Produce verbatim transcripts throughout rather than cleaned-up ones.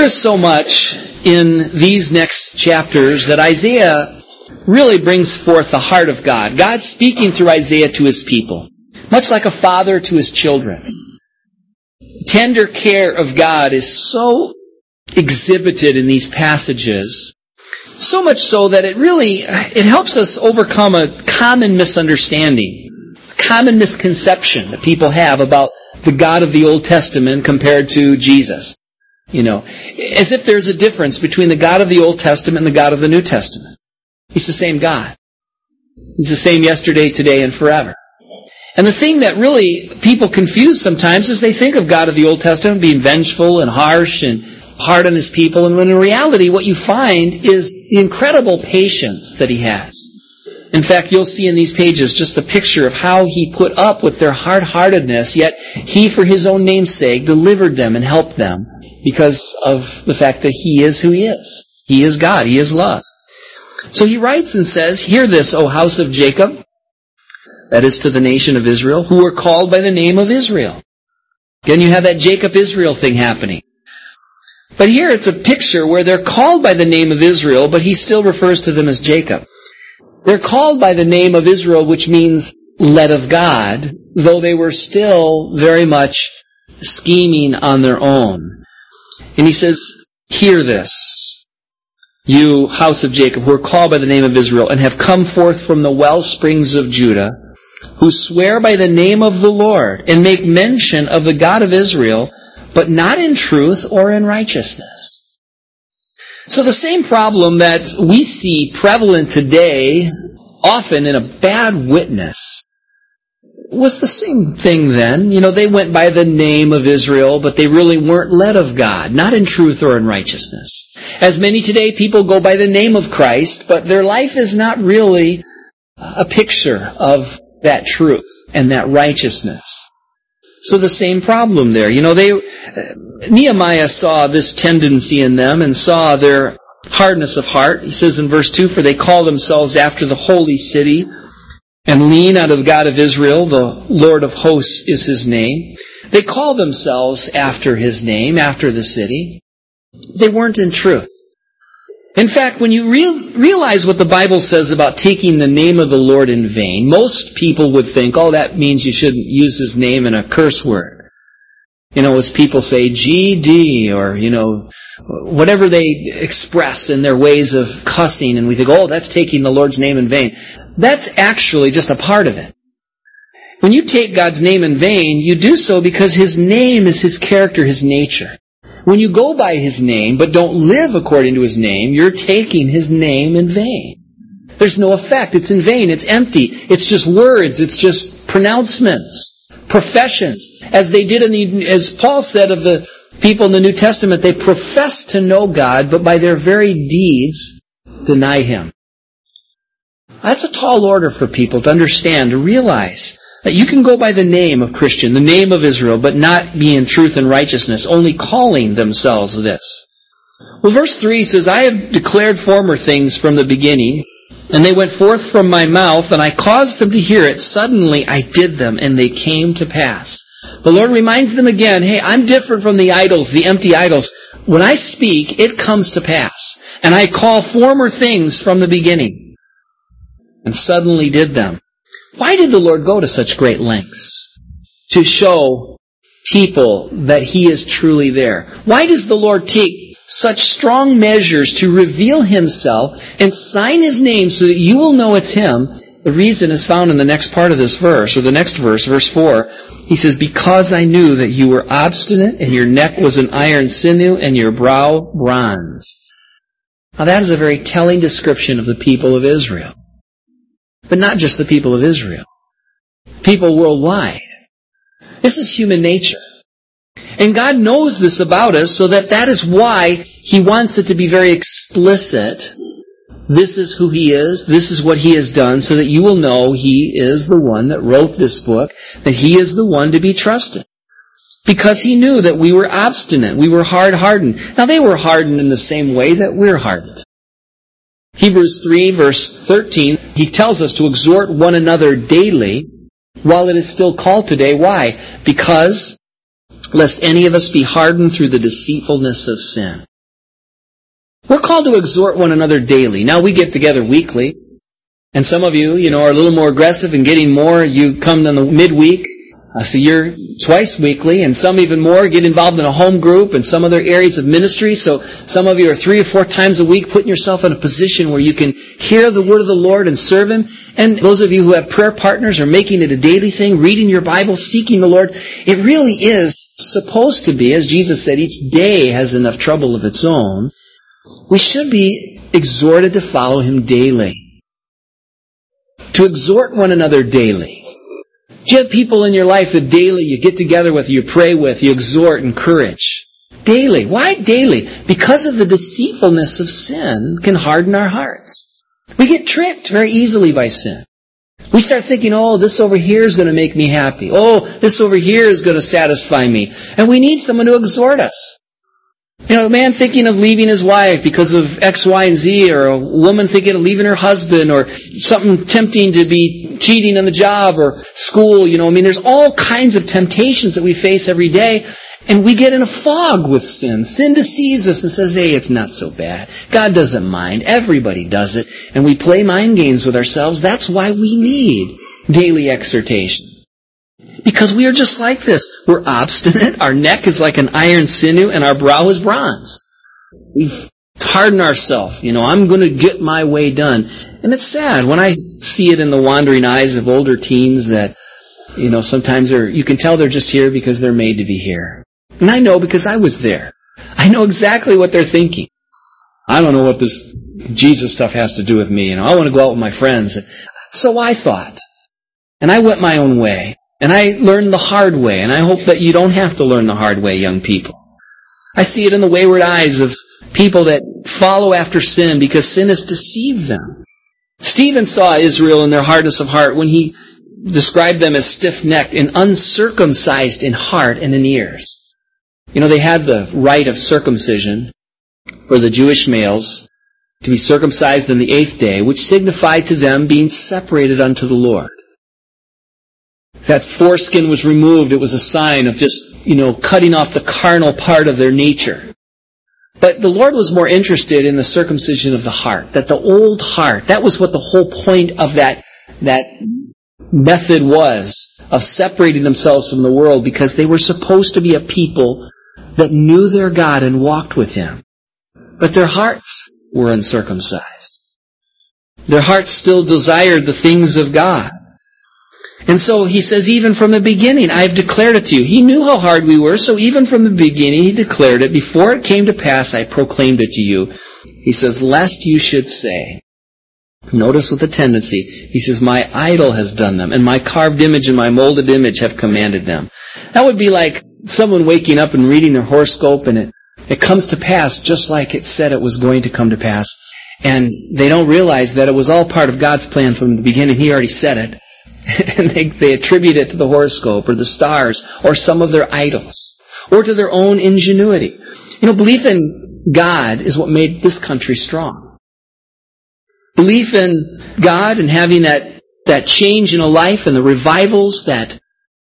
is so much in these next chapters that Isaiah really brings forth the heart of God. God speaking through Isaiah to His people, much like a father to his children. Tender care of God is so exhibited in these passages, so much so that it really, it helps us overcome a common misunderstanding, a common misconception that people have about the God of the Old Testament compared to Jesus. You know, as if there's a difference between the God of the Old Testament and the God of the New Testament. He's the same God. He's the same yesterday, today, and forever. And the thing that really people confuse sometimes is they think of God of the Old Testament being vengeful and harsh and hard on His people, and when in reality what you find is the incredible patience that He has. In fact, you'll see in these pages just a picture of how He put up with their hard-heartedness, yet He, for His own name's sake, delivered them and helped them because of the fact that He is who He is. He is God. He is love. So He writes and says, "Hear this, O house of Jacob," that is to the nation of Israel, "who are called by the name of Israel." Again, you have that Jacob-Israel thing happening. But here it's a picture where they're called by the name of Israel, but He still refers to them as Jacob. They're called by the name of Israel, which means led of God, though they were still very much scheming on their own. And He says, "Hear this, you house of Jacob, who are called by the name of Israel, and have come forth from the well springs of Judah, who swear by the name of the Lord, and make mention of the God of Israel, but not in truth or in righteousness." So the same problem that we see prevalent today, often in a bad witness, was the same thing then. You know, they went by the name of Israel, but they really weren't led of God, not in truth or in righteousness. As many today, people go by the name of Christ, but their life is not really a picture of that truth and that righteousness. So the same problem there. You know, they Nehemiah saw this tendency in them and saw their hardness of heart. He says in verse two, "For they call themselves after the holy city, and lean out of the God of Israel, the Lord of hosts is His name." They call themselves after His name, after the city. They weren't in truth. In fact, when you real, realize what the Bible says about taking the name of the Lord in vain, most people would think, oh, that means you shouldn't use His name in a curse word. You know, as people say G D, or, you know, whatever they express in their ways of cussing, and we think, oh, that's taking the Lord's name in vain. That's actually just a part of it. When you take God's name in vain, you do so because His name is His character, His nature. When you go by His name, but don't live according to His name, you're taking His name in vain. There's no effect. It's in vain. It's empty. It's just words. It's just pronouncements, professions. As they did in the, as Paul said of the people in the New Testament, they profess to know God, but by their very deeds deny Him. That's a tall order for people to understand, to realize that you can go by the name of Christian, the name of Israel, but not be in truth and righteousness, only calling themselves this. Well, verse three says, "I have declared former things from the beginning, and they went forth from my mouth, and I caused them to hear it. Suddenly I did them, and they came to pass." The Lord reminds them again, hey, I'm different from the idols, the empty idols. When I speak, it comes to pass. And I call former things from the beginning, and suddenly did them. Why did the Lord go to such great lengths to show people that He is truly there? Why does the Lord take such strong measures to reveal Himself and sign His name so that you will know it's Him? The reason is found in the next part of this verse, or the next verse, verse four. He says, "Because I knew that you were obstinate, and your neck was an iron sinew, and your brow bronze." Now that is a very telling description of the people of Israel. But not just the people of Israel. People worldwide. This is human nature. And God knows this about us, so that that is why He wants it to be very explicit. This is who He is. This is what He has done, so that you will know He is the one that wrote this book, that He is the one to be trusted. Because He knew that we were obstinate. We were hard-hardened. Now they were hardened in the same way that we're hardened. Hebrews three, verse thirteen, he tells us to exhort one another daily while it is still called today. Why? Because lest any of us be hardened through the deceitfulness of sin. We're called to exhort one another daily. Now, we get together weekly. And some of you, you know, are a little more aggressive in getting more. You come in the midweek. Uh, so you're twice weekly, and some even more get involved in a home group and some other areas of ministry. So some of you are three or four times a week putting yourself in a position where you can hear the word of the Lord and serve Him. And those of you who have prayer partners are making it a daily thing, reading your Bible, seeking the Lord. It really is supposed to be, as Jesus said, each day has enough trouble of its own. We should be exhorted to follow Him daily. To exhort one another daily. Do you have people in your life that daily you get together with, you pray with, you exhort, encourage? Daily. Why daily? Because of the deceitfulness of sin can harden our hearts. We get tricked very easily by sin. We start thinking, oh, this over here is going to make me happy. Oh, this over here is going to satisfy me. And we need someone to exhort us. You know, a man thinking of leaving his wife because of X, Y, and Z, or a woman thinking of leaving her husband, or something tempting to be cheating on the job or school. You know, I mean, there's all kinds of temptations that we face every day, and we get in a fog with sin. Sin deceives us and says, hey, it's not so bad. God doesn't mind. Everybody does it. And we play mind games with ourselves. That's why we need daily exhortation. Because we are just like this. We're obstinate. Our neck is like an iron sinew, and our brow is bronze. We harden ourselves. You know, I'm going to get my way done. And it's sad when I see it in the wandering eyes of older teens that, you know, sometimes they're, you can tell they're just here because they're made to be here. And I know because I was there. I know exactly what they're thinking. I don't know what this Jesus stuff has to do with me. You know, I want to go out with my friends. So I thought. And I went my own way. And I learned the hard way, and I hope that you don't have to learn the hard way, young people. I see it in the wayward eyes of people that follow after sin because sin has deceived them. Stephen saw Israel in their hardness of heart when he described them as stiff-necked and uncircumcised in heart and in ears. You know, they had the rite of circumcision for the Jewish males to be circumcised on the eighth day, which signified to them being separated unto the Lord. That foreskin was removed. It was a sign of just, you know, cutting off the carnal part of their nature. But the Lord was more interested in the circumcision of the heart. That the old heart, that was what the whole point of that, that method was, of separating themselves from the world, because they were supposed to be a people that knew their God and walked with Him. But their hearts were uncircumcised. Their hearts still desired the things of God. And so he says, even from the beginning, I have declared it to you. He knew how hard we were, so even from the beginning, he declared it. Before it came to pass, I proclaimed it to you. He says, lest you should say. Notice with the tendency. He says, my idol has done them, and my carved image and my molded image have commanded them. That would be like someone waking up and reading their horoscope, and it, it comes to pass just like it said it was going to come to pass. And they don't realize that it was all part of God's plan from the beginning. He already said it. And they, they attribute it to the horoscope or the stars or some of their idols or to their own ingenuity. You know, belief in God is what made this country strong. Belief in God and having that, that change in a life and the revivals that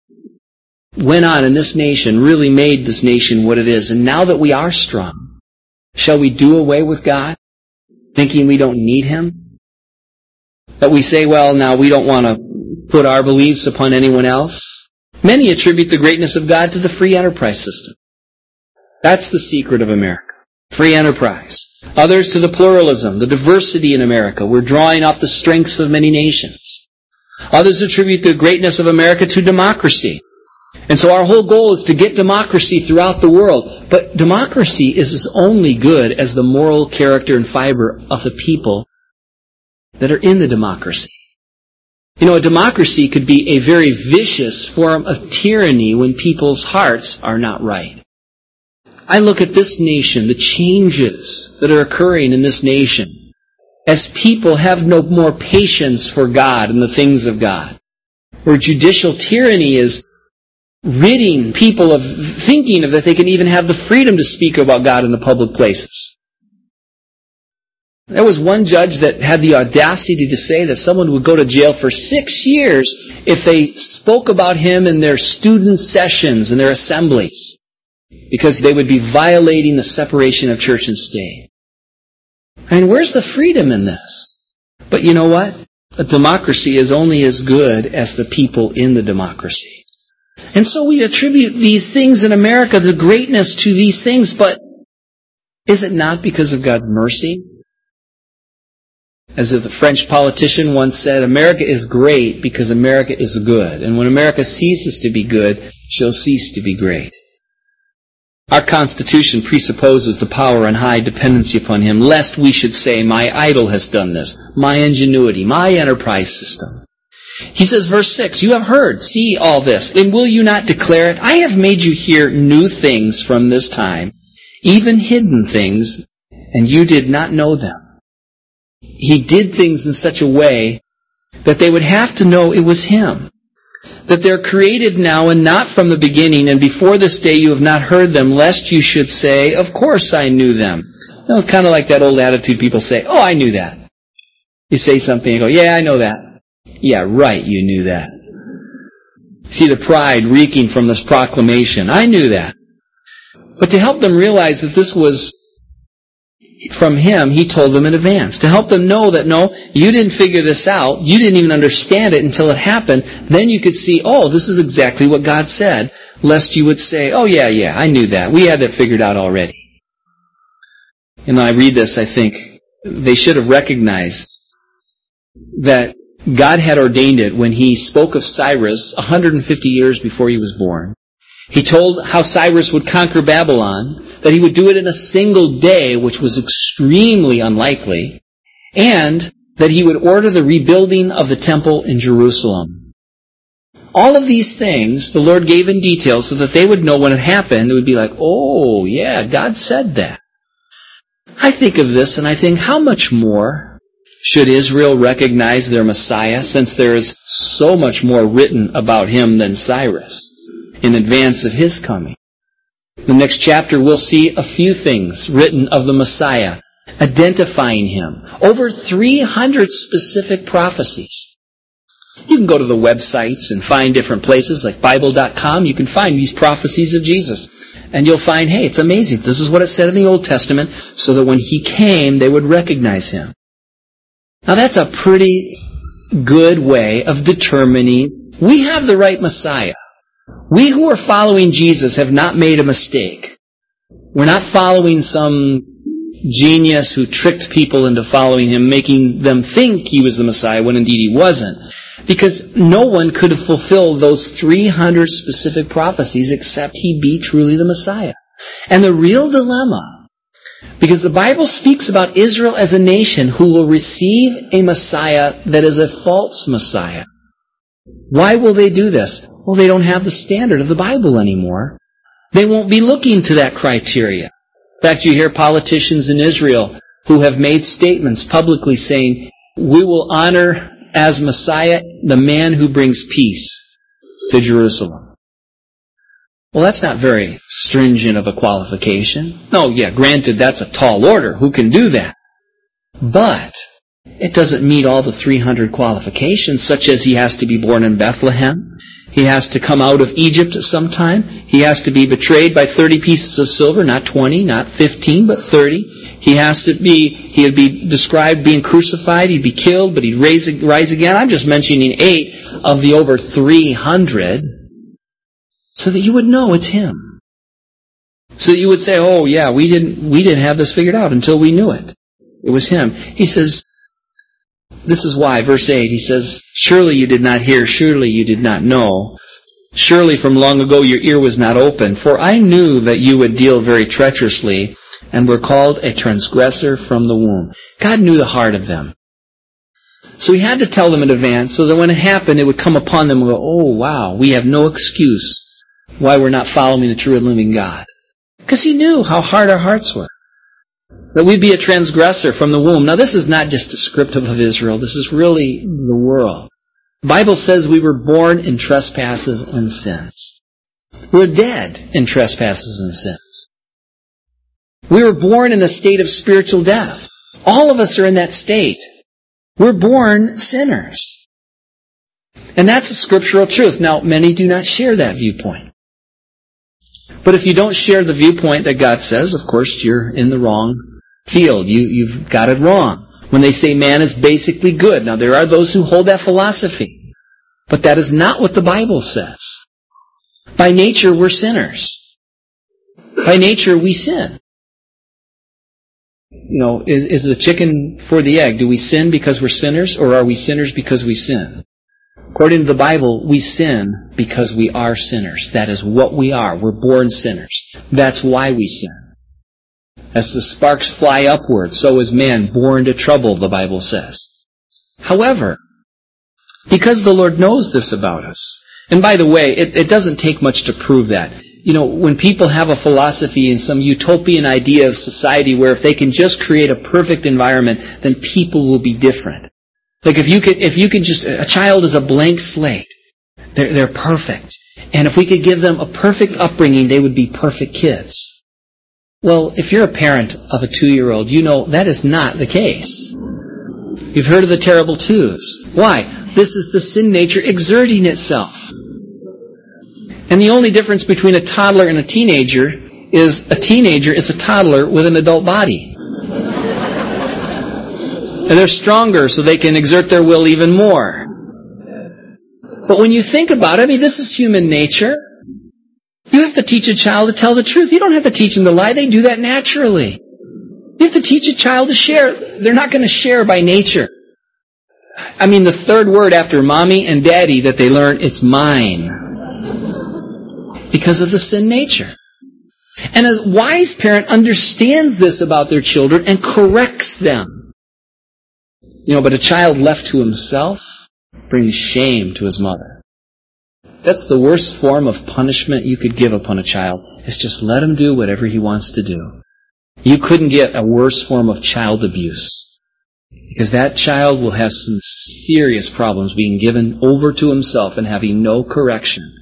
went on in this nation really made this nation what it is. And now that we are strong, shall we do away with God, thinking we don't need Him? That we say, well, now we don't want to put our beliefs upon anyone else? Many attribute the greatness of God to the free enterprise system. That's the secret of America. Free enterprise. Others to the pluralism, the diversity in America. We're drawing off the strengths of many nations. Others attribute the greatness of America to democracy. And so our whole goal is to get democracy throughout the world. But democracy is as only good as the moral character and fiber of the people that are in the democracy. You know, a democracy could be a very vicious form of tyranny when people's hearts are not right. I look at this nation, the changes that are occurring in this nation, as people have no more patience for God and the things of God. Where judicial tyranny is ridding people of thinking of that they can even have the freedom to speak about God in the public places. There was one judge that had the audacity to say that someone would go to jail for six years if they spoke about him in their student sessions and their assemblies, because they would be violating the separation of church and state. I mean, where's the freedom in this? But you know what? A democracy is only as good as the people in the democracy. And so we attribute these things in America, the greatness to these things, but is it not because of God's mercy? As if the French politician once said, America is great because America is good. And when America ceases to be good, she'll cease to be great. Our Constitution presupposes the power and high dependency upon Him, lest we should say, my idol has done this, my ingenuity, my enterprise system. He says, verse six, you have heard, see all this, and will you not declare it? I have made you hear new things from this time, even hidden things, and you did not know them. He did things in such a way that they would have to know it was Him. That they're created now and not from the beginning, and before this day you have not heard them, lest you should say, of course I knew them. You know, it's kind of like that old attitude people say, oh, I knew that. You say something and go, yeah, I know that. Yeah, right, you knew that. See the pride reeking from this proclamation. I knew that. But to help them realize that this was from Him, He told them in advance. To help them know that, no, you didn't figure this out. You didn't even understand it until it happened. Then you could see, oh, this is exactly what God said. Lest you would say, oh, yeah, yeah, I knew that. We had that figured out already. And when I read this, I think they should have recognized that God had ordained it when He spoke of Cyrus one hundred fifty years before he was born. He told how Cyrus would conquer Babylon, that he would do it in a single day, which was extremely unlikely, and that he would order the rebuilding of the temple in Jerusalem. All of these things the Lord gave in detail so that they would know when it happened. It would be like, oh, yeah, God said that. I think of this and I think, how much more should Israel recognize their Messiah, since there is so much more written about him than Cyrus in advance of his coming? The next chapter we'll see a few things written of the Messiah, identifying him. Over three hundred specific prophecies. You can go to the websites and find different places like Bible dot com. You can find these prophecies of Jesus. And you'll find, hey, it's amazing. This is what it said in the Old Testament, so that when He came, they would recognize Him. Now that's a pretty good way of determining we have the right Messiah. We who are following Jesus have not made a mistake. We're not following some genius who tricked people into following Him, making them think He was the Messiah when indeed He wasn't. Because no one could have fulfilled those three hundred specific prophecies except He be truly the Messiah. And the real dilemma, because the Bible speaks about Israel as a nation who will receive a Messiah that is a false Messiah. Why will they do this? Well, they don't have the standard of the Bible anymore. They won't be looking to that criteria. In fact, you hear politicians in Israel who have made statements publicly saying, we will honor as Messiah the man who brings peace to Jerusalem. Well, that's not very stringent of a qualification. No, yeah, granted, that's a tall order. Who can do that? But it doesn't meet all the three hundred qualifications, such as he has to be born in Bethlehem. He has to come out of Egypt at some time. He has to be betrayed by thirty pieces of silver, not twenty, not fifteen, but thirty. He has to be, he would be described being crucified, he'd be killed, but he'd raise, rise again. I'm just mentioning eight of the over three hundred, so that you would know it's Him. So that you would say, oh yeah, we didn't, we didn't have this figured out until we knew it. It was Him. He says, this is why, verse eight, He says, surely you did not hear, surely you did not know. Surely from long ago your ear was not open, for I knew that you would deal very treacherously, and were called a transgressor from the womb. God knew the heart of them. So He had to tell them in advance, so that when it happened, it would come upon them and go, oh wow, we have no excuse why we're not following the true and living God. Because He knew how hard our hearts were. That we'd be a transgressor from the womb. Now this is not just descriptive of Israel, this is really the world. The Bible says we were born in trespasses and sins. We're dead in trespasses and sins. We were born in a state of spiritual death. All of us are in that state. We're born sinners. And that's a scriptural truth. Now, many do not share that viewpoint. But if you don't share the viewpoint that God says, of course, you're in the wrong field. You, you've got it wrong. When they say man is basically good. Now, there are those who hold that philosophy. But that is not what the Bible says. By nature, we're sinners. By nature, we sin. You know, is, is the chicken for the egg? Do we sin because we're sinners, or are we sinners because we sin? According to the Bible, we sin because we are sinners. That is what we are. We're born sinners. That's why we sin. As the sparks fly upward, so is man born to trouble, the Bible says. However, because the Lord knows this about us, and by the way, it, it doesn't take much to prove that. You know, when people have a philosophy and some utopian idea of society where if they can just create a perfect environment, then people will be different. Like if you could, if you could just, a child is a blank slate. They're, they're perfect. And if we could give them a perfect upbringing, they would be perfect kids. Well, if you're a parent of a two-year-old, you know that is not the case. You've heard of the terrible twos. Why? This is the sin nature exerting itself. And the only difference between a toddler and a teenager is a teenager is a toddler with an adult body. And they're stronger, so they can exert their will even more. But when you think about it, I mean, this is human nature. You have to teach a child to tell the truth. You don't have to teach them to lie. They do that naturally. You have to teach a child to share. They're not going to share by nature. I mean, the third word after mommy and daddy that they learn, it's mine. Because of the sin nature. And a wise parent understands this about their children and corrects them. You know, but a child left to himself brings shame to his mother. That's the worst form of punishment you could give upon a child, is just let him do whatever he wants to do. You couldn't get a worse form of child abuse. Because that child will have some serious problems being given over to himself and having no correction.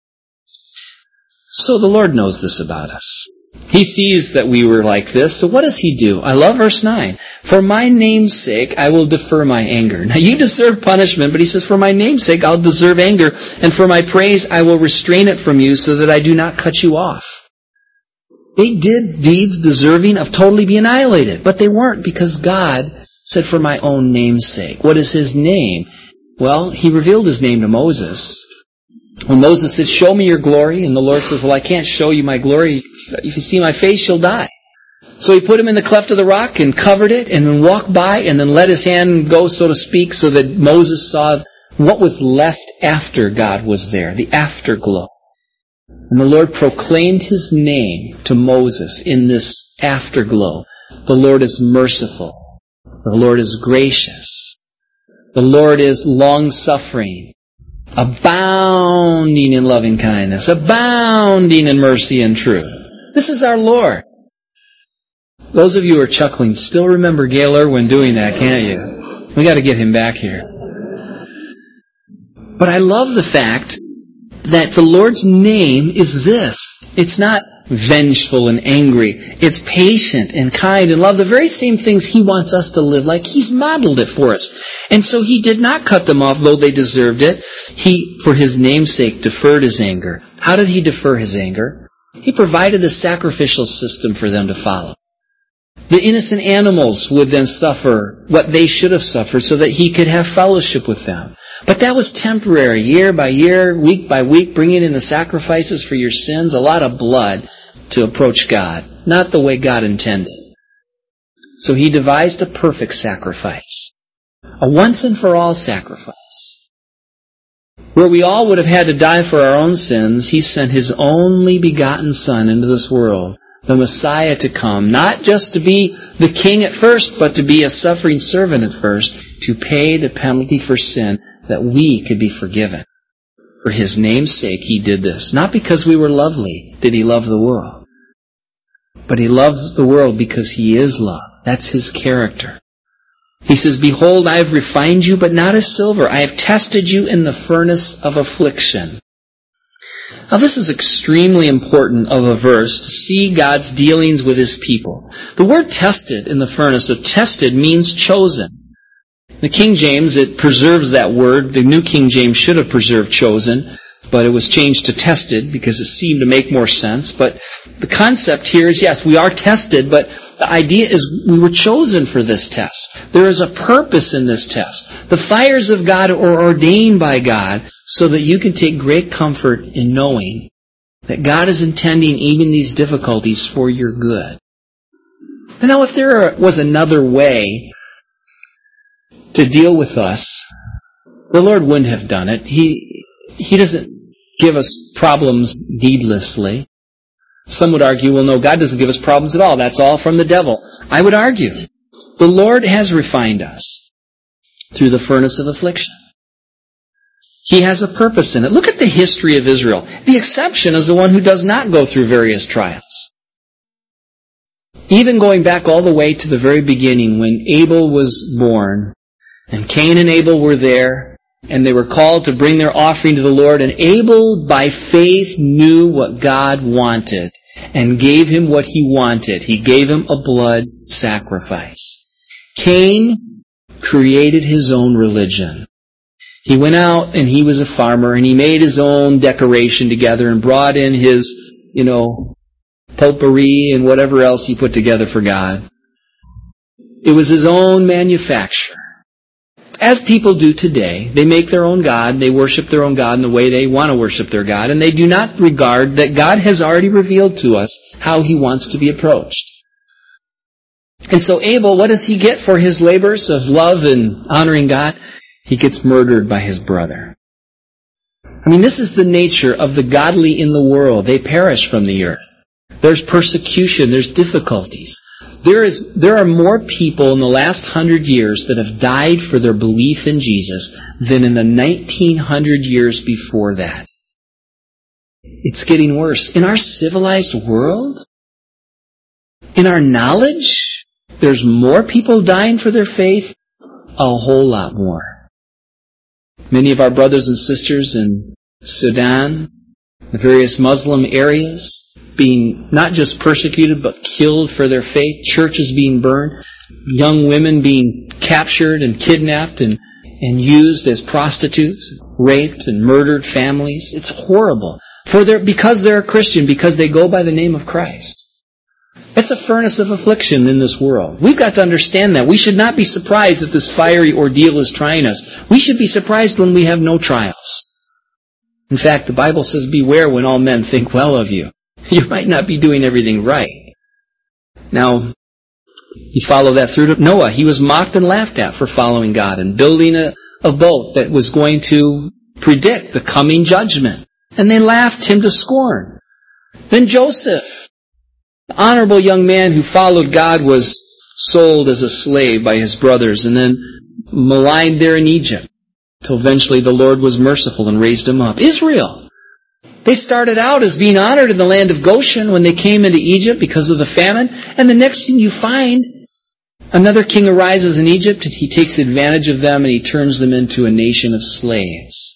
So the Lord knows this about us. He sees that we were like this, so what does He do? I love verse nine. For my name's sake, I will defer my anger. Now you deserve punishment, but He says, for my name's sake, I'll deserve anger, and for my praise, I will restrain it from you so that I do not cut you off. They did deeds deserving of totally being annihilated, but they weren't, because God said, for my own name's sake. What is His name? Well, He revealed His name to Moses. When Moses said, show me your glory, and the Lord says, well, I can't show you my glory. If you see my face, you'll die. So He put him in the cleft of the rock and covered it, and then walked by, and then let His hand go, so to speak, so that Moses saw what was left after God was there, the afterglow. And the Lord proclaimed His name to Moses in this afterglow. The Lord is merciful. The Lord is gracious. The Lord is long-suffering, abounding in loving kindness, abounding in mercy and truth. This is our Lord. Those of you who are chuckling still remember Gail Irwin doing that, can't you? We got to get him back here. But I love the fact that the Lord's name is this. It's not vengeful and angry. It's patient and kind and love. The very same things He wants us to live like. He's modeled it for us. And so He did not cut them off, though they deserved it. He, for His name's sake, deferred His anger. How did He defer His anger? He provided a sacrificial system for them to follow. The innocent animals would then suffer what they should have suffered so that He could have fellowship with them. But that was temporary, year by year, week by week, bringing in the sacrifices for your sins, a lot of blood to approach God, not the way God intended. So He devised a perfect sacrifice, a once and for all sacrifice. Where we all would have had to die for our own sins, He sent His only begotten Son into this world, the Messiah to come, not just to be the King at first, but to be a suffering servant at first, to pay the penalty for sin that we could be forgiven. For His name's sake He did this. Not because we were lovely did He love the world, but He loved the world because He is love. That's His character. He says, behold, I have refined you, but not as silver. I have tested you in the furnace of affliction. Now this is extremely important of a verse to see God's dealings with His people. The word tested in the furnace of tested means chosen. The King James, it preserves that word. The New King James should have preserved chosen. but it was changed to tested because it seemed to make more sense. But the concept here is, yes, we are tested, but the idea is we were chosen for this test. There is a purpose in this test. The fires of God are ordained by God so that you can take great comfort in knowing that God is intending even these difficulties for your good. And now, if there was another way to deal with us, the Lord wouldn't have done it. He He doesn't give us problems needlessly. Some would argue, well, no, God doesn't give us problems at all. That's all from the devil. I would argue, the Lord has refined us through the furnace of affliction. He has a purpose in it. Look at the history of Israel. The exception is the one who does not go through various trials. Even going back all the way to the very beginning when Abel was born, and Cain and Abel were there, and they were called to bring their offering to the Lord, and Abel by faith knew what God wanted and gave him what he wanted. He gave him a blood sacrifice. Cain created his own religion. He went out and he was a farmer and he made his own decoration together and brought in his, you know, potpourri and whatever else he put together for God. It was his own manufacture. As people do today, they make their own God, they worship their own God in the way they want to worship their God, and they do not regard that God has already revealed to us how He wants to be approached. And so Abel, what does he get for his labors of love and honoring God? He gets murdered by his brother. I mean, this is the nature of the godly in the world. They perish from the earth. There's persecution, there's difficulties. There is, there are more people in the last hundred years that have died for their belief in Jesus than in the nineteen hundred years before that. It's getting worse. In our civilized world, in our knowledge, there's more people dying for their faith, a whole lot more. Many of our brothers and sisters in Sudan, the various Muslim areas, being not just persecuted but killed for their faith, churches being burned, young women being captured and kidnapped and, and used as prostitutes, raped and murdered families. It's horrible. For their, because they're a Christian, because they go by the name of Christ. It's a furnace of affliction in this world. We've got to understand that. We should not be surprised that this fiery ordeal is trying us. We should be surprised when we have no trials. In fact, the Bible says, beware when all men think well of you. You might not be doing everything right. Now, you follow that through to Noah. He was mocked and laughed at for following God and building a, a boat that was going to predict the coming judgment. And they laughed him to scorn. Then Joseph, the honorable young man who followed God, was sold as a slave by his brothers and then maligned there in Egypt till eventually the Lord was merciful and raised him up. Israel. They started out as being honored in the land of Goshen when they came into Egypt because of the famine. And the next thing you find, another king arises in Egypt and he takes advantage of them and he turns them into a nation of slaves.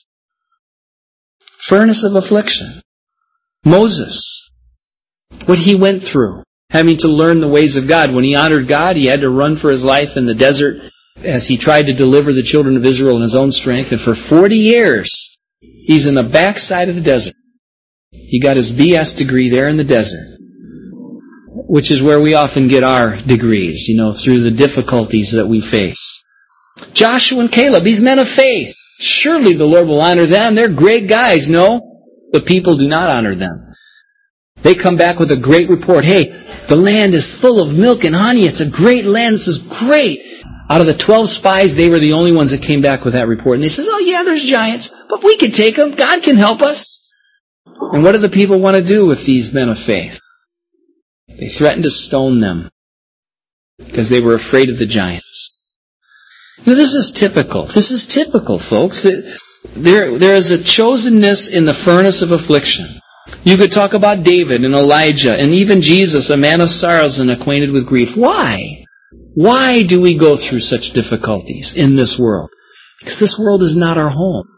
Furnace of affliction. Moses, what he went through, having to learn the ways of God. When he honored God, he had to run for his life in the desert as he tried to deliver the children of Israel in his own strength. And for forty years, he's in the backside of the desert. He got his B S degree there in the desert, which is where we often get our degrees, you know, through the difficulties that we face. Joshua and Caleb, these men of faith, surely the Lord will honor them. They're great guys. No, the people do not honor them. They come back with a great report. Hey, the land is full of milk and honey. It's a great land. This is great. Out of the twelve spies, they were the only ones that came back with that report. And they said, oh yeah, there's giants, but we can take them. God can help us. And what do the people want to do with these men of faith? They threatened to stone them because they were afraid of the giants. Now, this is typical. This is typical, folks. There, there is a chosenness in the furnace of affliction. You could talk about David and Elijah and even Jesus, a man of sorrows and acquainted with grief. Why? Why do we go through such difficulties in this world? Because this world is not our home.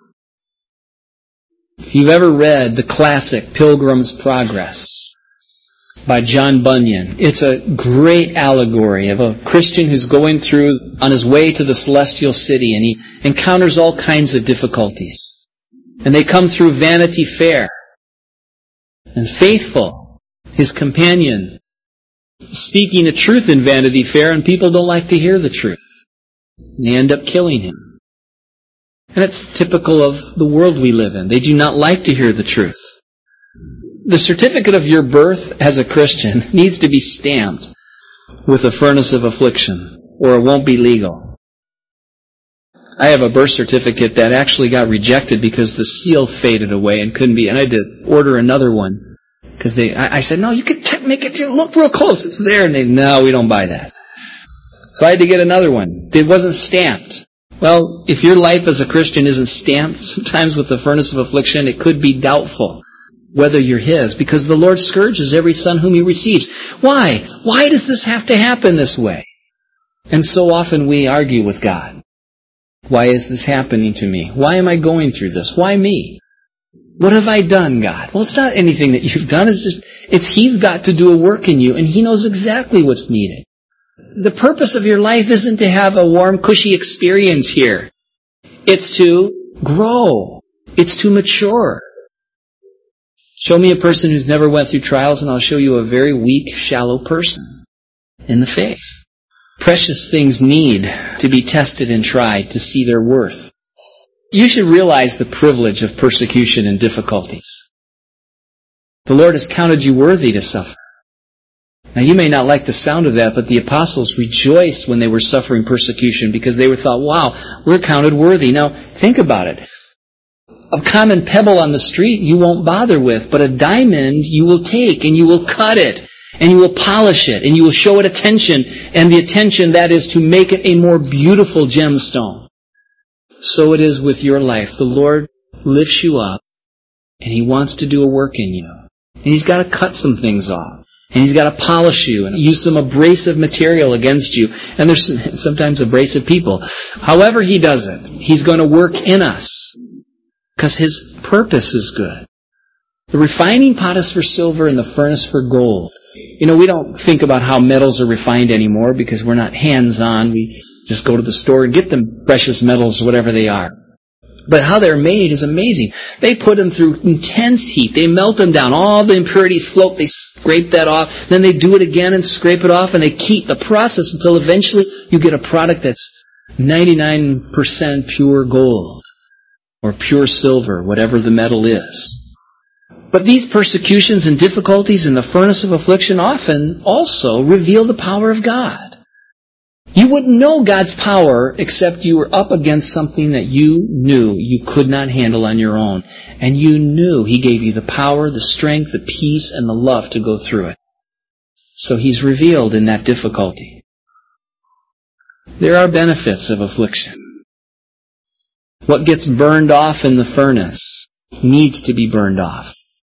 If you've ever read the classic Pilgrim's Progress by John Bunyan, it's a great allegory of a Christian who's going through on his way to the celestial city and he encounters all kinds of difficulties. And they come through Vanity Fair. And Faithful, his companion, speaking the truth in Vanity Fair, and people don't like to hear the truth. And they end up killing him. And it's typical of the world we live in. They do not like to hear the truth. The certificate of your birth as a Christian needs to be stamped with a furnace of affliction, or it won't be legal. I have a birth certificate that actually got rejected because the seal faded away and couldn't be, and I had to order another one. Because they, I, I said, no, you can t- make it, look real close, it's there. And they, no, we don't buy that. So I had to get another one. It wasn't stamped. Well, if your life as a Christian isn't stamped, sometimes with the furnace of affliction, it could be doubtful whether you're His, because the Lord scourges every son whom He receives. Why? Why does this have to happen this way? And so often we argue with God. Why is this happening to me? Why am I going through this? Why me? What have I done, God? Well, it's not anything that you've done. It's just, it's He's got to do a work in you, and He knows exactly what's needed. The purpose of your life isn't to have a warm, cushy experience here. It's to grow. It's to mature. Show me a person who's never went through trials, and I'll show you a very weak, shallow person in the faith. Precious things need to be tested and tried to see their worth. You should realize the privilege of persecution and difficulties. The Lord has counted you worthy to suffer. Now, you may not like the sound of that, but the apostles rejoiced when they were suffering persecution because they were thought, wow, we're counted worthy. Now, think about it. A common pebble on the street you won't bother with, but a diamond you will take and you will cut it and you will polish it and you will show it attention, and the attention that is to make it a more beautiful gemstone. So it is with your life. The Lord lifts you up and He wants to do a work in you. And He's got to cut some things off. And He's got to polish you and use some abrasive material against you. And there's sometimes abrasive people. However He does it, He's going to work in us. Because His purpose is good. The refining pot is for silver and the furnace for gold. You know, we don't think about how metals are refined anymore because we're not hands-on. We just go to the store and get them precious metals or whatever they are. But how they're made is amazing. They put them through intense heat. They melt them down. All the impurities float. They scrape that off. Then they do it again and scrape it off. And they keep the process until eventually you get a product that's ninety-nine percent pure gold. Or pure silver, whatever the metal is. But these persecutions and difficulties in the furnace of affliction often also reveal the power of God. You wouldn't know God's power except you were up against something that you knew you could not handle on your own. And you knew He gave you the power, the strength, the peace, and the love to go through it. So He's revealed in that difficulty. There are benefits of affliction. What gets burned off in the furnace needs to be burned off.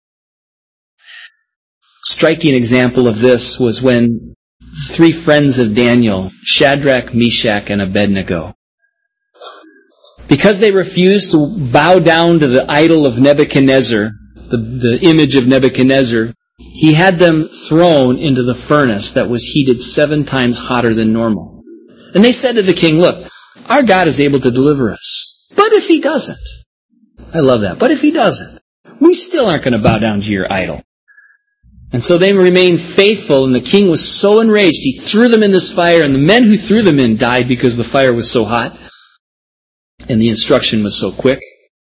Striking example of this was when three friends of Daniel, Shadrach, Meshach, and Abednego, because they refused to bow down to the idol of Nebuchadnezzar, the, the image of Nebuchadnezzar, he had them thrown into the furnace that was heated seven times hotter than normal. And they said to the king, look, our God is able to deliver us. But if He doesn't, I love that, but if He doesn't, we still aren't going to bow down to your idol. And so they remained faithful, and the king was so enraged, he threw them in this fire, and the men who threw them in died because the fire was so hot, and the instruction was so quick.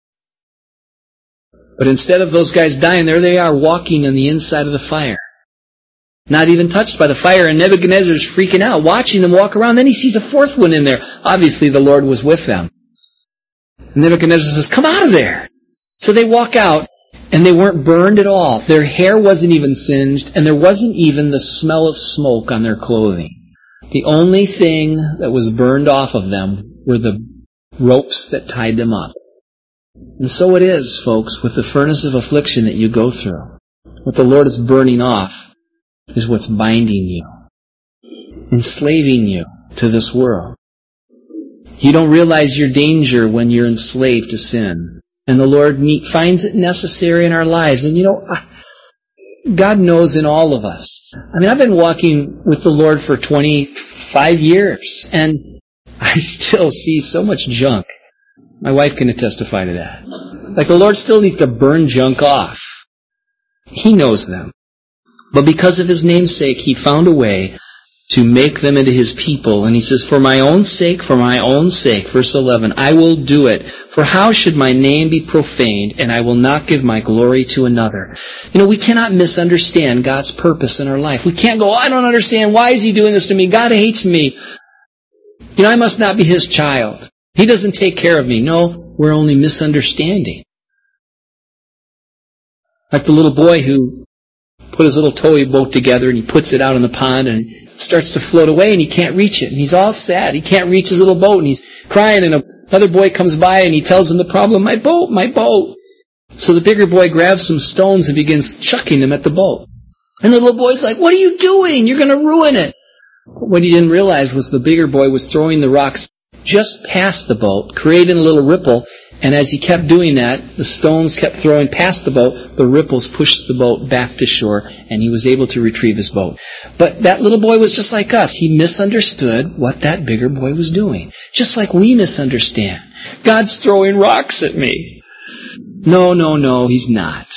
But instead of those guys dying, there they are walking on the inside of the fire. Not even touched by the fire, and Nebuchadnezzar's freaking out, watching them walk around. Then he sees a fourth one in there. Obviously the Lord was with them. And Nebuchadnezzar says, come out of there. So they walk out, and they weren't burned at all. Their hair wasn't even singed, and there wasn't even the smell of smoke on their clothing. The only thing that was burned off of them were the ropes that tied them up. And so it is, folks, with the furnace of affliction that you go through. What the Lord is burning off is what's binding you, enslaving you to this world. You don't realize your danger when you're enslaved to sin. And the Lord finds it necessary in our lives. And you know, God knows in all of us. I mean, I've been walking with the Lord for twenty-five years, and I still see so much junk. My wife can testify to that. Like the Lord still needs to burn junk off. He knows them. But because of His name's sake, He found a way to make them into His people. And He says, for my own sake, for my own sake, verse eleven, I will do it. For how should my name be profaned, and I will not give my glory to another? You know, we cannot misunderstand God's purpose in our life. We can't go, oh, I don't understand. Why is He doing this to me? God hates me. You know, I must not be His child. He doesn't take care of me. No, we're only misunderstanding. Like the little boy who put his little toy boat together and he puts it out in the pond and it starts to float away and he can't reach it. And he's all sad. He can't reach his little boat and he's crying, and another boy comes by and he tells him the problem, my boat, my boat. So the bigger boy grabs some stones and begins chucking them at the boat. And the little boy's like, what are you doing? You're going to ruin it. What he didn't realize was the bigger boy was throwing the rocks just past the boat, creating a little ripple. And as he kept doing that, the stones kept throwing past the boat, the ripples pushed the boat back to shore, and he was able to retrieve his boat. But that little boy was just like us. He misunderstood what that bigger boy was doing. Just like we misunderstand. God's throwing rocks at me. No, no, no, He's not.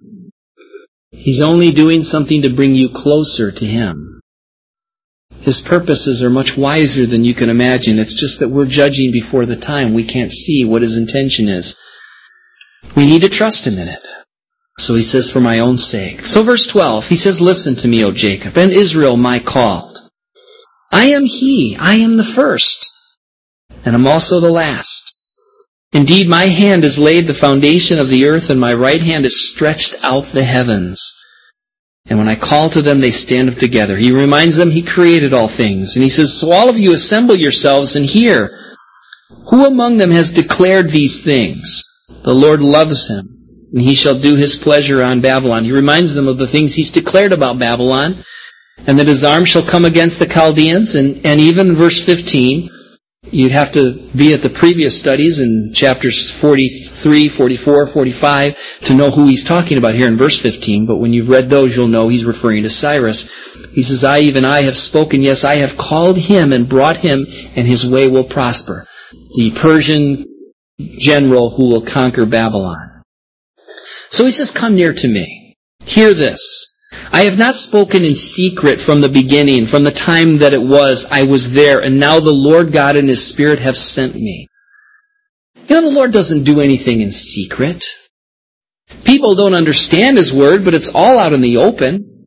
He's only doing something to bring you closer to Him. His purposes are much wiser than you can imagine. It's just that we're judging before the time. We can't see what His intention is. We need to trust Him in it. So He says, for my own sake. So verse twelve, He says, listen to me, O Jacob, and Israel, my called. I am He, I am the first, and I'm also the last. Indeed, my hand has laid the foundation of the earth, and my right hand has stretched out the heavens. And when I call to them, they stand up together. He reminds them He created all things. And He says, so all of you assemble yourselves and hear. Who among them has declared these things? The Lord loves him, and He shall do His pleasure on Babylon. He reminds them of the things He's declared about Babylon, and that His arm shall come against the Chaldeans. And, and even verse fifteen, you'd have to be at the previous studies in chapters forty-three, forty-four, forty-five to know who He's talking about here in verse fifteen. But when you've read those, you'll know He's referring to Cyrus. He says, I, even I, have spoken. Yes, I have called him and brought him, and his way will prosper. The Persian general who will conquer Babylon. So He says, come near to me. Hear this. I have not spoken in secret from the beginning, from the time that it was, I was there, and now the Lord God and His Spirit have sent me. You know, the Lord doesn't do anything in secret. People don't understand His Word, but it's all out in the open.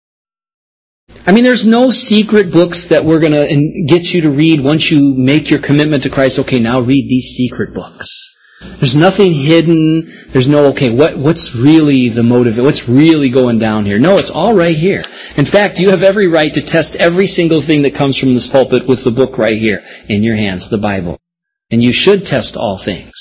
I mean, there's no secret books that we're going to get you to read once you make your commitment to Christ. Okay, now read these secret books. There's nothing hidden. There's no, okay, what, what's really the motive? What's really going down here? No, it's all right here. In fact, you have every right to test every single thing that comes from this pulpit with the book right here in your hands, the Bible. And you should test all things.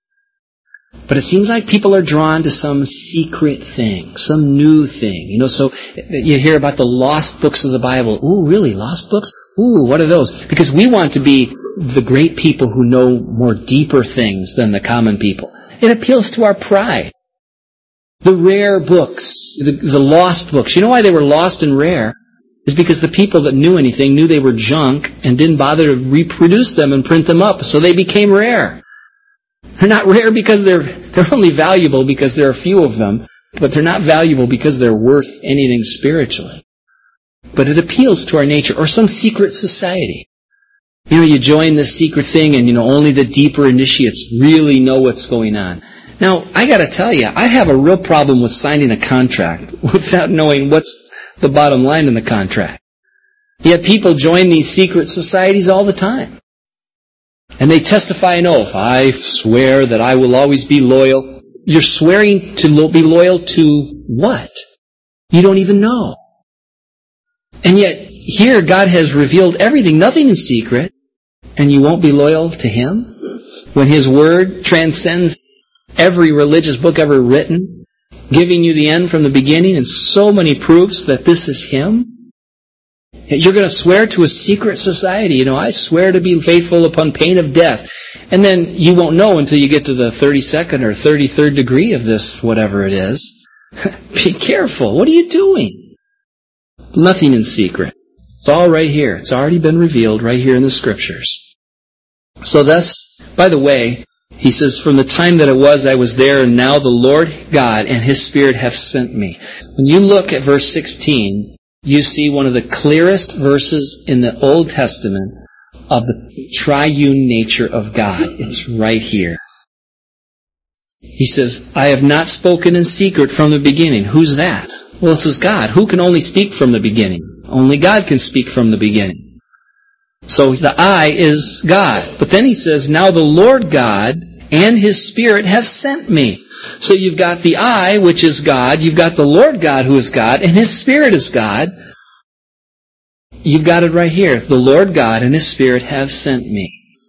But it seems like people are drawn to some secret thing, some new thing. You know, so you hear about the lost books of the Bible. Ooh, really? Lost books? Ooh, what are those? Because we want to be the great people who know more deeper things than the common people. It appeals to our pride. The rare books, the, the lost books. You know why they were lost and rare? Is because the people that knew anything knew they were junk and didn't bother to reproduce them and print them up, so they became rare. They're not rare because they're they're only valuable because there are few of them, but they're not valuable because they're worth anything spiritually. But it appeals to our nature, or some secret society. You know, you join this secret thing and, you know, only the deeper initiates really know what's going on. Now, I gotta tell you, I have a real problem with signing a contract without knowing what's the bottom line in the contract. Yet people join these secret societies all the time. And they testify an oath. I swear that I will always be loyal. You're swearing to lo- be loyal to what? You don't even know. And yet, here God has revealed everything, nothing in secret, and you won't be loyal to Him? When His Word transcends every religious book ever written, giving you the end from the beginning and so many proofs that this is Him? You're going to swear to a secret society. You know, I swear to be faithful upon pain of death. And then you won't know until you get to the thirty-second or thirty-third degree of this, whatever it is. Be careful. What are you doing? Nothing in secret. It's all right here. It's already been revealed right here in the Scriptures. So thus, by the way, He says, from the time that it was, I was there, and now the Lord God and His Spirit have sent me. When you look at verse sixteen, you see one of the clearest verses in the Old Testament of the triune nature of God. It's right here. He says, I have not spoken in secret from the beginning. Who's that? Well, this is God. Who can only speak from the beginning? Only God can speak from the beginning. So the I is God. But then he says, now the Lord God and His Spirit have sent me. So you've got the I, which is God. You've got the Lord God, who is God, and His Spirit is God. You've got it right here. The Lord God and His Spirit have sent me.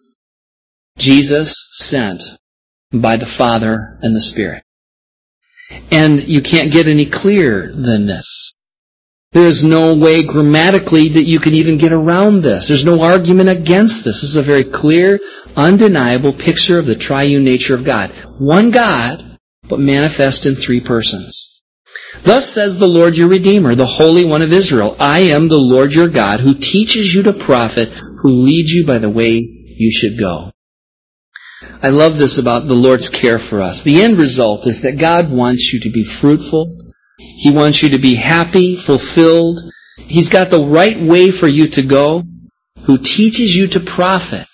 Jesus sent by the Father and the Spirit. And you can't get any clearer than this. There is no way grammatically that you can even get around this. There's no argument against this. This is a very clear, undeniable picture of the triune nature of God. One God, but manifest in three persons. Thus says the Lord your Redeemer, the Holy One of Israel, I am the Lord your God, who teaches you to profit, who leads you by the way you should go. I love this about the Lord's care for us. The end result is that God wants you to be fruitful. He wants you to be happy, fulfilled. He's got the right way for you to go, who teaches you to profit.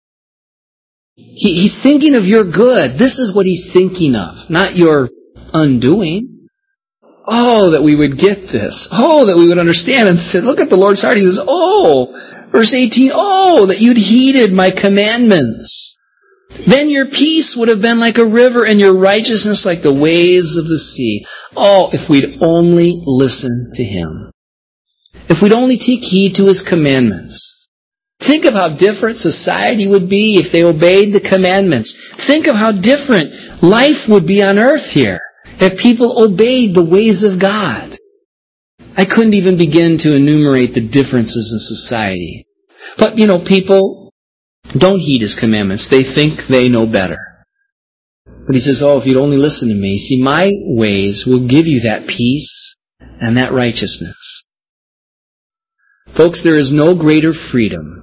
He, he's thinking of your good. This is what He's thinking of, not your undoing. Oh, that we would get this. Oh, that we would understand and say, look at the Lord's heart. He says, oh, verse eighteen, oh, that you'd heeded my commandments. Then your peace would have been like a river and your righteousness like the waves of the sea. Oh, if we'd only listen to Him. If we'd only take heed to His commandments. Think of how different society would be if they obeyed the commandments. Think of how different life would be on earth here if people obeyed the ways of God. I couldn't even begin to enumerate the differences in society. But, you know, people don't heed His commandments. They think they know better. But He says, oh, if you'd only listen to me. See, my ways will give you that peace and that righteousness. Folks, there is no greater freedom.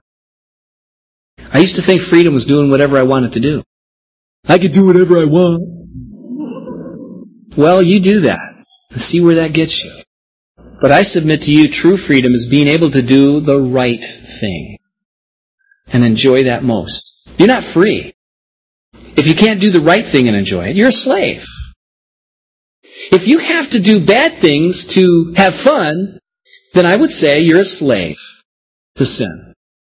I used to think freedom was doing whatever I wanted to do. I could do whatever I want. Well, you do that. And see where that gets you. But I submit to you, true freedom is being able to do the right thing. And enjoy that most. You're not free. If you can't do the right thing and enjoy it, you're a slave. If you have to do bad things to have fun, then I would say you're a slave to sin.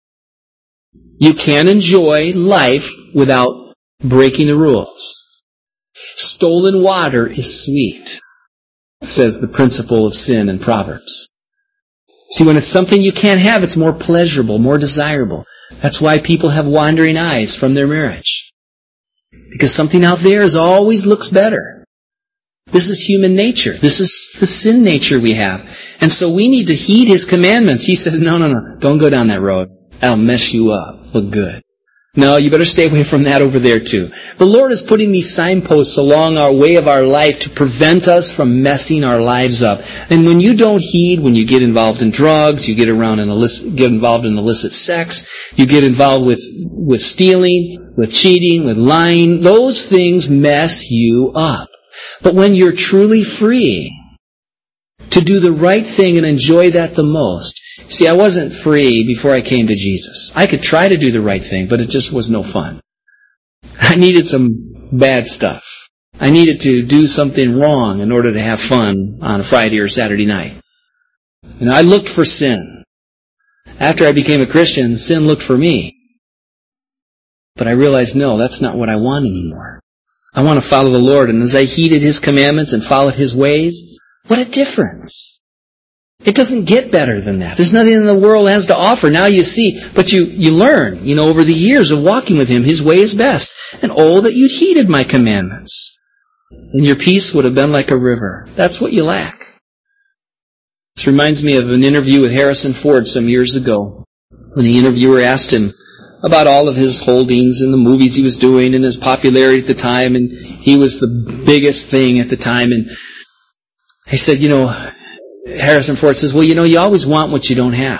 You can't enjoy life without breaking the rules. Stolen water is sweet, says the principle of sin in Proverbs. See, when it's something you can't have, it's more pleasurable, more desirable. That's why people have wandering eyes from their marriage. Because something out there is always looks better. This is human nature. This is the sin nature we have. And so we need to heed His commandments. He says, no, no, no, don't go down that road. That'll mess you up. Look good. No, you better stay away from that over there too. The Lord is putting these signposts along our way of our life to prevent us from messing our lives up. And when you don't heed, when you get involved in drugs, you get around in illicit, get involved in illicit sex, you get involved with, with stealing, with cheating, with lying, those things mess you up. But when you're truly free to do the right thing and enjoy that the most, see, I wasn't free before I came to Jesus. I could try to do the right thing, but it just was no fun. I needed some bad stuff. I needed to do something wrong in order to have fun on a Friday or Saturday night. And I looked for sin. After I became a Christian, sin looked for me. But I realized, no, that's not what I want anymore. I want to follow the Lord. And as I heeded His commandments and followed His ways, what a difference. It doesn't get better than that. There's nothing in the world has to offer. Now you see, but you, you learn, you know, over the years of walking with Him, His way is best. And oh, that you'd heeded my commandments. And your peace would have been like a river. That's what you lack. This reminds me of an interview with Harrison Ford some years ago, when the interviewer asked him about all of his holdings and the movies he was doing and his popularity at the time, and he was the biggest thing at the time. And he said, you know, Harrison Ford says, well, you know, you always want what you don't have.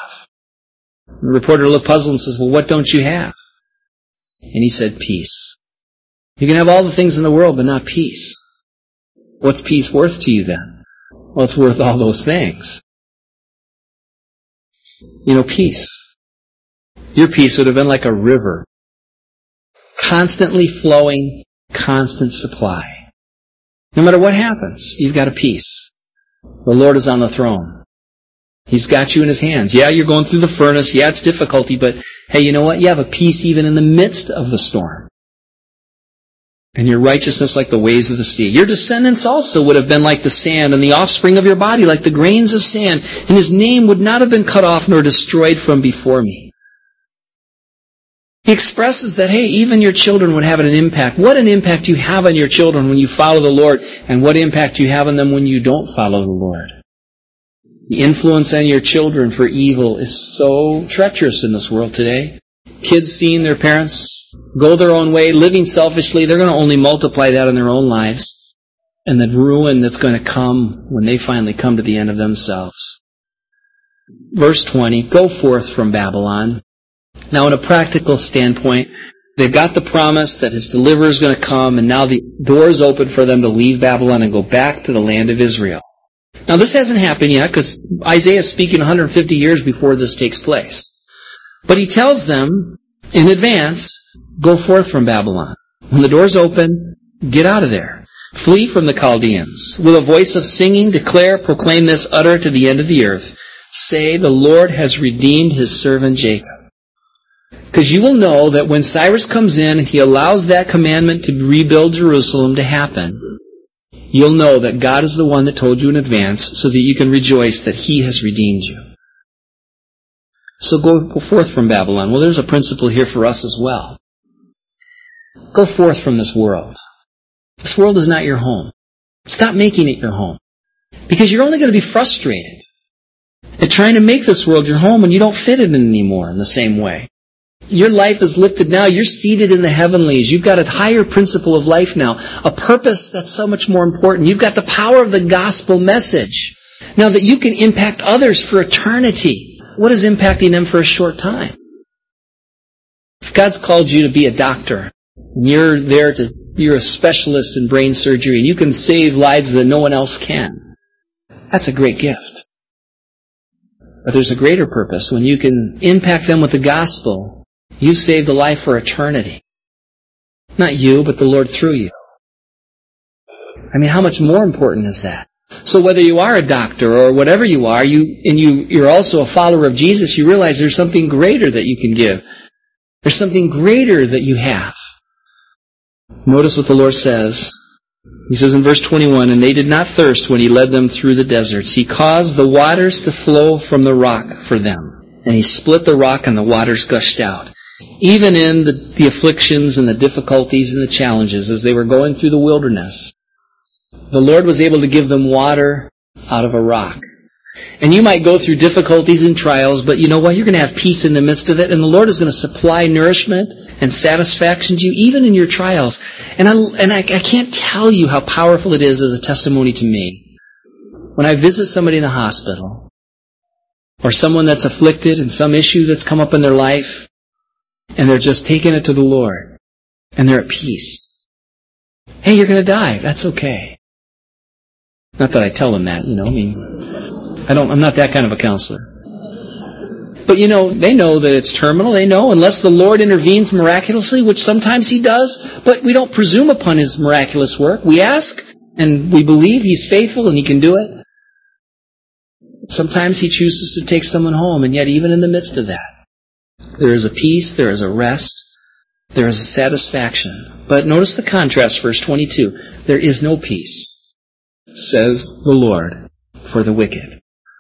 The reporter looked puzzled and says, well, what don't you have? And he said, peace. You can have all the things in the world, but not peace. What's peace worth to you then? Well, it's worth all those things. You know, peace. Your peace would have been like a river. Constantly flowing, constant supply. No matter what happens, you've got a peace. The Lord is on the throne. He's got you in His hands. Yeah, you're going through the furnace. Yeah, it's difficulty, but hey, you know what? You have a peace even in the midst of the storm. And your righteousness like the waves of the sea. Your descendants also would have been like the sand, and the offspring of your body like the grains of sand, and His name would not have been cut off nor destroyed from before me. He expresses that, hey, even your children would have an impact. What an impact you have on your children when you follow the Lord, and what impact you have on them when you don't follow the Lord. The influence on your children for evil is so treacherous in this world today. Kids seeing their parents go their own way, living selfishly, they're going to only multiply that in their own lives. And the ruin that's going to come when they finally come to the end of themselves. Verse twenty, go forth from Babylon. Now, in a practical standpoint, they've got the promise that His deliverer is going to come, and now the door is open for them to leave Babylon and go back to the land of Israel. Now, this hasn't happened yet, because Isaiah is speaking one hundred fifty years before this takes place. But he tells them in advance, go forth from Babylon. When the door's open, get out of there. Flee from the Chaldeans. With a voice of singing, declare, proclaim this, utter to the end of the earth. Say, the Lord has redeemed His servant Jacob. Because you will know that when Cyrus comes in and he allows that commandment to rebuild Jerusalem to happen, you'll know that God is the one that told you in advance so that you can rejoice that He has redeemed you. So go, go forth from Babylon. Well, there's a principle here for us as well. Go forth from this world. This world is not your home. Stop making it your home. Because you're only going to be frustrated at trying to make this world your home when you don't fit in it anymore in the same way. Your life is lifted now. You're seated in the heavenlies. You've got a higher principle of life now. A purpose that's so much more important. You've got the power of the gospel message. Now that you can impact others for eternity. What is impacting them for a short time? If God's called you to be a doctor, and you're there to, you're a specialist in brain surgery, and you can save lives that no one else can, that's a great gift. But there's a greater purpose. When you can impact them with the gospel, you've saved a life for eternity. Not you, but the Lord through you. I mean, how much more important is that? So whether you are a doctor or whatever you are, you and you, you're also a follower of Jesus, you realize there's something greater that you can give. There's something greater that you have. Notice what the Lord says. He says in verse twenty-one, and they did not thirst when He led them through the deserts. He caused the waters to flow from the rock for them. And He split the rock and the waters gushed out. Even in the, the afflictions and the difficulties and the challenges as they were going through the wilderness, the Lord was able to give them water out of a rock. And you might go through difficulties and trials, but you know what? You're going to have peace in the midst of it, and the Lord is going to supply nourishment and satisfaction to you, even in your trials. And I, and I, I can't tell you how powerful it is as a testimony to me. When I visit somebody in the hospital, or someone that's afflicted in some issue that's come up in their life, and they're just taking it to the Lord, and they're at peace. Hey, you're going to die. That's okay. Not that I tell them that, you know, I mean, I don't, I'm not that kind of a counselor. But you know, they know that it's terminal, they know, unless the Lord intervenes miraculously, which sometimes He does, but we don't presume upon His miraculous work. We ask, and we believe He's faithful and He can do it. Sometimes He chooses to take someone home, and yet even in the midst of that, there is a peace, there is a rest, there is a satisfaction. But notice the contrast, verse twenty-two. There is no peace, says the Lord, for the wicked.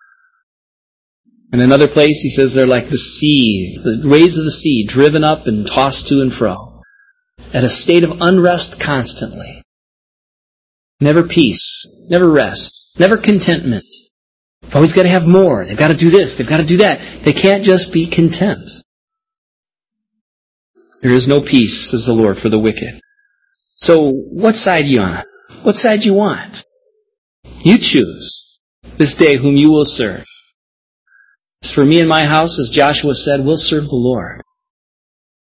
In another place, He says they're like the sea, the waves of the sea, driven up and tossed to and fro, at a state of unrest constantly. Never peace, never rest, never contentment. They've always got to have more. They've got to do this, they've got to do that. They can't just be content. There is no peace, says the Lord, for the wicked. So, what side are you on? What side do you want? You choose this day whom you will serve. As for me and my house, as Joshua said, we'll serve the Lord.